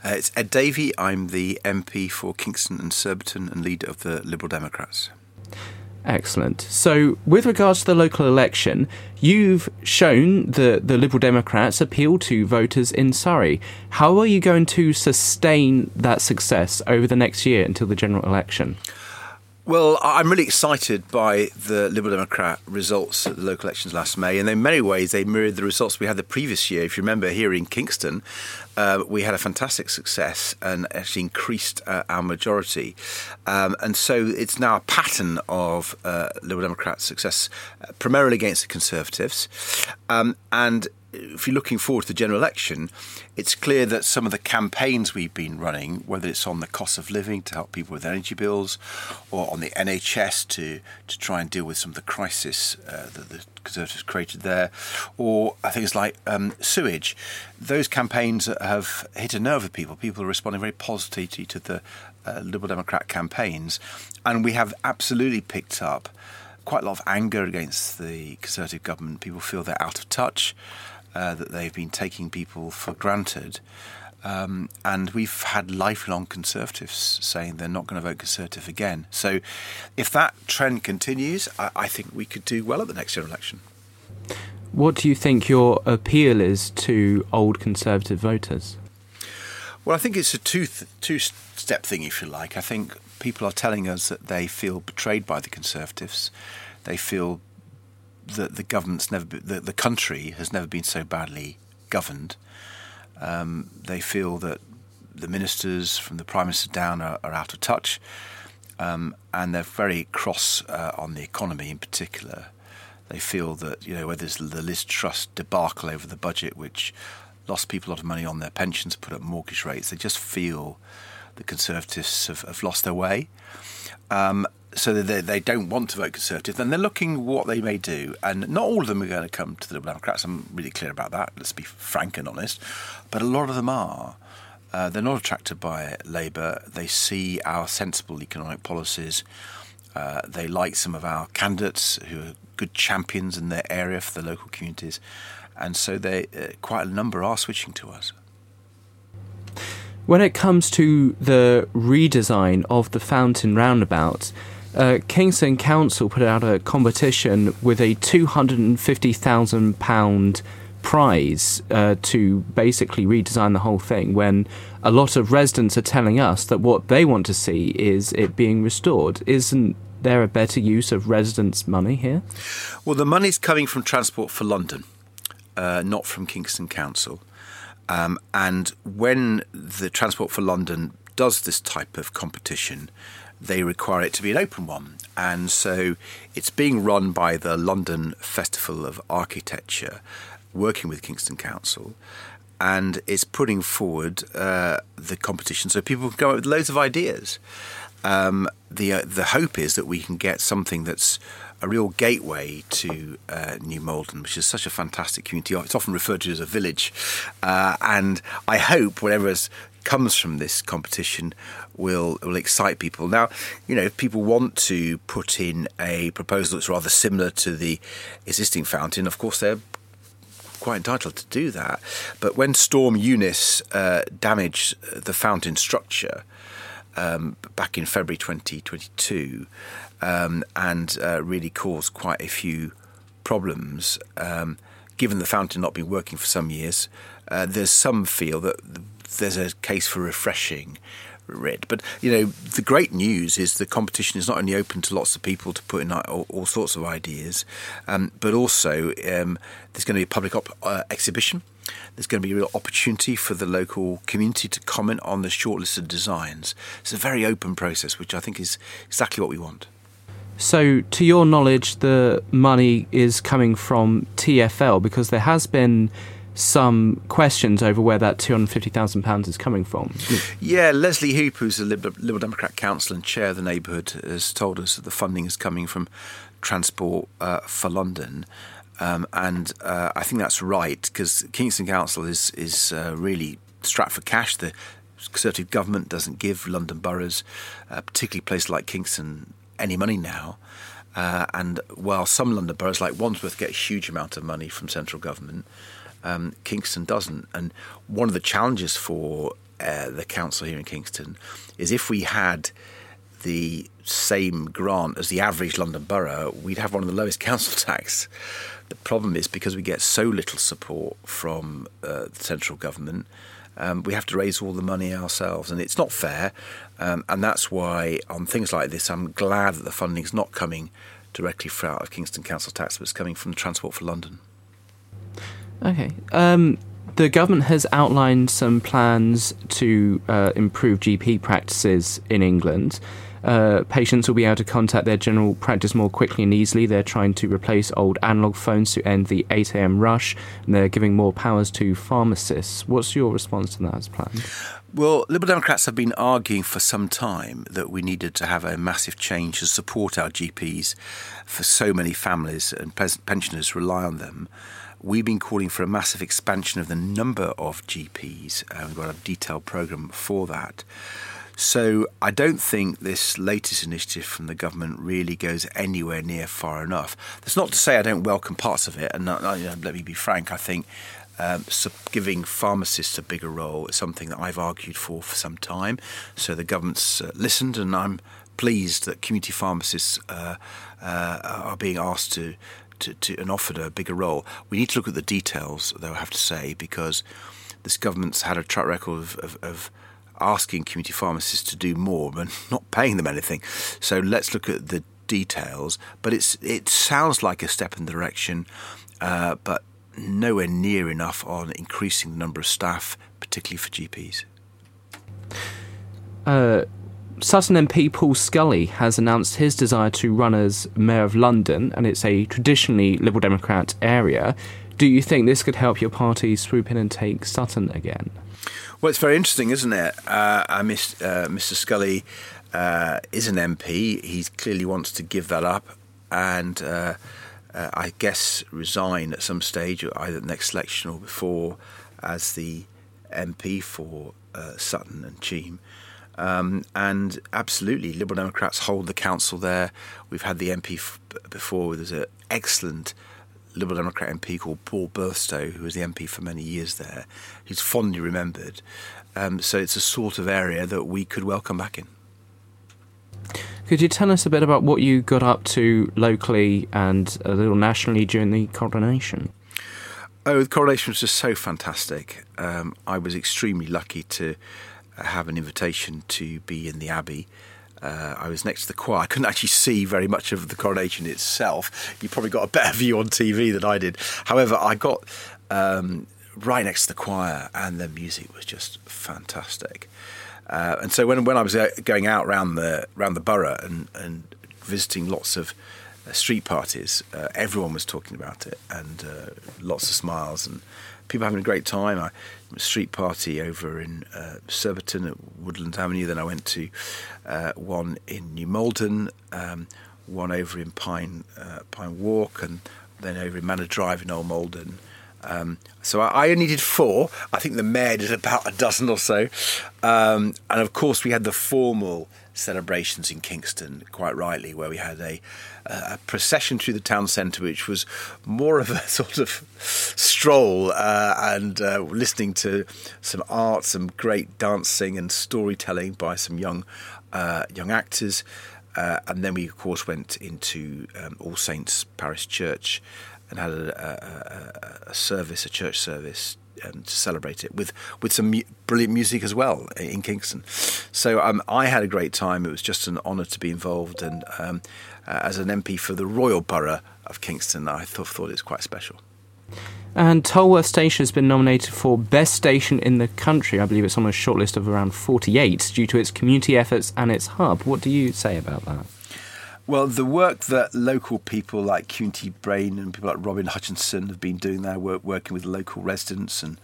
It's Ed Davey. I'm the MP for Kingston and Surbiton and leader of the Liberal Democrats. Excellent. So, with regards to the local election, you've shown that the Liberal Democrats appeal to voters in Surrey. How are you going to sustain that success over the next year until the general election? Well, I'm really excited by the Liberal Democrat results at the local elections last May, and in many ways they mirrored the results we had the previous year. If you remember, here in Kingston, we had a fantastic success and actually increased our majority. And so it's now a pattern of Liberal Democrat success, primarily against the Conservatives. And if you're looking forward to the general election, it's clear that some of the campaigns we've been running, whether it's on the cost of living to help people with energy bills, or on the NHS to try and deal with some of the crisis that the Conservatives created there, or things like sewage, those campaigns have hit a nerve with people. People are responding very positively to the Liberal Democrat campaigns, and we have absolutely picked up quite a lot of anger against the Conservative government. People feel they're out of touch, that they've been taking people for granted. And we've had lifelong Conservatives saying they're not going to vote Conservative again. So if that trend continues, I think we could do well at the next general election. What do you think your appeal is to old Conservative voters? Well, I think it's a two-step thing, if you like. I think people are telling us that they feel betrayed by the Conservatives. They feel that the country has never been so badly governed. They feel that the ministers, from the Prime Minister down, are out of touch, and they're very cross on the economy in particular. They feel that, whether it's the Liz Truss debacle over the budget, which lost people a lot of money on their pensions, put up mortgage rates, they just feel the Conservatives have lost their way. So they don't want to vote Conservative. And they're looking what they may do. And not all of them are going to come to the Liberal Democrats. I'm really clear about that. Let's be frank and honest. But a lot of them are. They're not attracted by Labour. They see our sensible economic policies. They like some of our candidates who are good champions in their area for the local communities. And so quite a number are switching to us. When it comes to the redesign of the Fountain Roundabout, Kingston Council put out a competition with a £250,000 prize to basically redesign the whole thing, when a lot of residents are telling us that what they want to see is it being restored. Isn't there a better use of residents' money here? Well, the money's coming from Transport for London, not from Kingston Council. And when the Transport for London does this type of competition, they require it to be an open one. And so it's being run by the London Festival of Architecture, working with Kingston Council, and it's putting forward the competition so people can go up with loads of ideas. The hope is that we can get something that's a real gateway to New Malden, which is such a fantastic community. It's often referred to as a village. And I hope whatever comes from this competition will excite people. Now, if people want to put in a proposal that's rather similar to the existing fountain, of course they're quite entitled to do that. But when Storm Eunice damaged the fountain structure back in February 2022, and really caused quite a few problems, given the fountain not been working for some years, there's some feel that there's a case for refreshing it. But, the great news is the competition is not only open to lots of people to put in all sorts of ideas, but also there's going to be a public exhibition. There's going to be a real opportunity for the local community to comment on the shortlisted designs. It's a very open process, which I think is exactly what we want. So, to your knowledge, the money is coming from TfL, because there has been some questions over where that £250,000 is coming from. Yeah, Leslie Hoop, who's the Liberal Democrat councillor and chair of the neighbourhood, has told us that the funding is coming from Transport for London. And I think that's right, because Kingston Council is really strapped for cash. The Conservative government doesn't give London boroughs, particularly places like Kingston, any money now. And while some London boroughs like Wandsworth get a huge amount of money from central government, Kingston doesn't. And one of the challenges for the council here in Kingston is if we had the same grant as the average London borough, we'd have one of the lowest council tax. The problem is because we get so little support from the central government, we have to raise all the money ourselves, and it's not fair. And that's why on things like this, I'm glad that the funding's not coming directly out of Kingston Council tax, but it's coming from Transport for London. Okay. The government has outlined some plans to improve GP practices in England. Patients will be able to contact their general practice more quickly and easily. They're trying to replace old analogue phones to end the 8 a.m. rush, and they're giving more powers to pharmacists. What's your response to that as planned? Well, Liberal Democrats have been arguing for some time that we needed to have a massive change to support our GPs, for so many families and pensioners rely on them. We've been calling for a massive expansion of the number of GPs, and we've got a detailed programme for that. So I don't think this latest initiative from the government really goes anywhere near far enough. That's not to say I don't welcome parts of it, and let me be frank, I think giving pharmacists a bigger role is something that I've argued for some time. So the government's listened, and I'm pleased that community pharmacists are being asked to and offered a bigger role. We need to look at the details, though, I have to say, because this government's had a track record of asking community pharmacists to do more but not paying them anything. So let's look at the details. But it sounds like a step in the direction, but nowhere near enough on increasing the number of staff, particularly for GPs. Sutton MP Paul Scully has announced his desire to run as Mayor of London, and it's a traditionally Liberal Democrat area. Do you think this could help your party swoop in and take Sutton again? Well, it's very interesting, isn't it? Mr. Scully is an MP. He clearly wants to give that up and I guess resign at some stage, either next election or before, as the MP for Sutton and Cheam. And absolutely, Liberal Democrats hold the council there. We've had the MP before. There's an excellent Liberal Democrat MP called Paul Birthstow, who was the MP for many years there. He's fondly remembered. So it's a sort of area that we could welcome back in. Could you tell us a bit about what you got up to locally and a little nationally during the coronation? Oh, the coronation was just so fantastic. I was extremely lucky to have an invitation to be in the Abbey. I was next to the choir. I couldn't actually see very much of the coronation itself. You probably got a better view on TV than I did. However, I got right next to the choir, and the music was just fantastic. And so when I was going out around the borough and visiting lots of street parties, everyone was talking about it, and lots of smiles and people having a great time. I a street party over in Surbiton at Woodland Avenue. Then I went to one in New Malden, one over in Pine Walk, and then over in Manor Drive in Old Malden. So I only did 4. I think the mayor did about a dozen or so. And of course we had the formal celebrations in Kingston, quite rightly, where we had a procession through the town centre, which was more of a sort of stroll and listening to some art, some great dancing and storytelling by some young actors. And then we, of course, went into All Saints Parish Church and had a church service, to celebrate it with some brilliant music as well in Kingston. So I had a great time. It was just an honour to be involved, and as an MP for the Royal Borough of Kingston, I thought it was quite special. And Tolworth Station has been nominated for Best Station in the country. I believe it's on a shortlist of around 48 due to its community efforts and its hub. What do you say about that? Well, the work that local people like Community Brain and people like Robin Hutchinson have been doing there, working with local residents and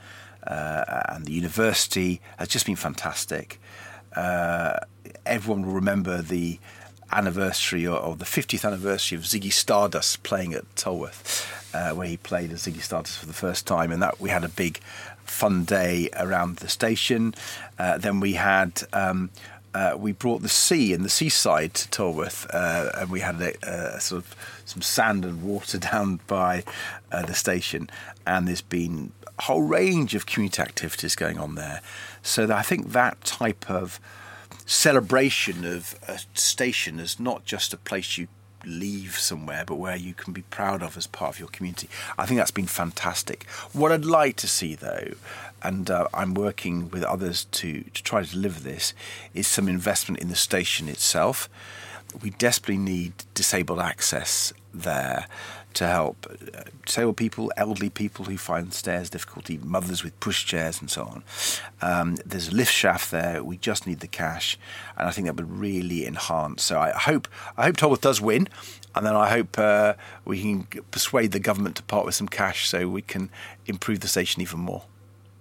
the university, has just been fantastic. Everyone will remember the anniversary or the 50th anniversary of Ziggy Stardust playing at Tolworth, where he played as Ziggy Stardust for the first time, and that we had a big fun day around the station. Then we had we brought the sea and the seaside to Tolworth, and we had a sort of some sand and water down by the station, and there's been a whole range of community activities going on there. So I think that type of celebration of a station is not just a place you leave somewhere, but where you can be proud of as part of your community. I think that's been fantastic. What I'd like to see, though, and I'm working with others to try to deliver this, is some investment in the station itself. We desperately need disabled access there to help disabled people, elderly people who find stairs difficulty, mothers with pushchairs and so on. There's a lift shaft there. We just need the cash, and I think that would really enhance. So I hope Tolworth does win, and then I hope we can persuade the government to part with some cash so we can improve the station even more.